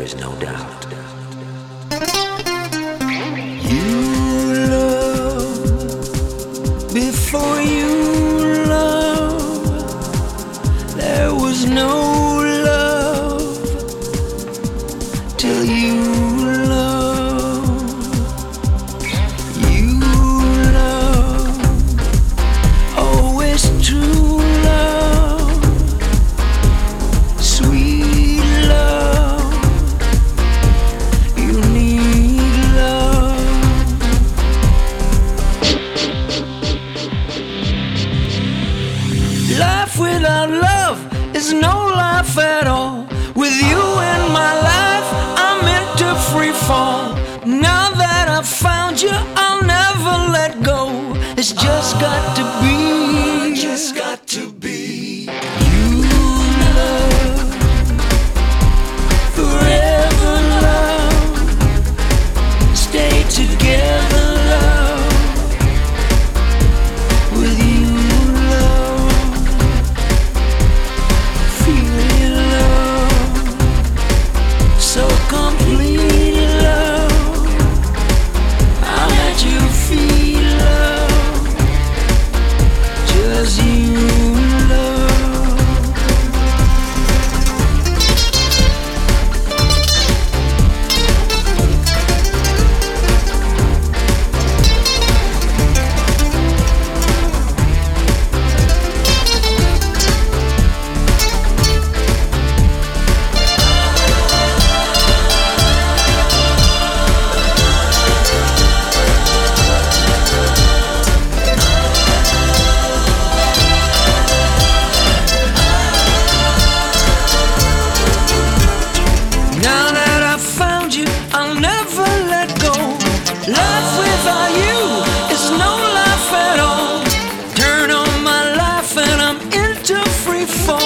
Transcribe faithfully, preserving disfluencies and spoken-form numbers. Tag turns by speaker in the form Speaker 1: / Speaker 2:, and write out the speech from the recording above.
Speaker 1: is no doubt.
Speaker 2: You love before you love. There was no love till you love. You love, always true love, sweet love. You need love. Life without love is no life at all. With you in my life, I'm into free fall. Now that I've found you, I'll never let go. It's just got to be. Just got to be. You love, forever love, stay together love. With you love, feel love, so complete love. I'll let you feel love, just you love. Now that I've found you, I'll never let go. Life without you is no life at all. Turn on my life and I'm into free fall.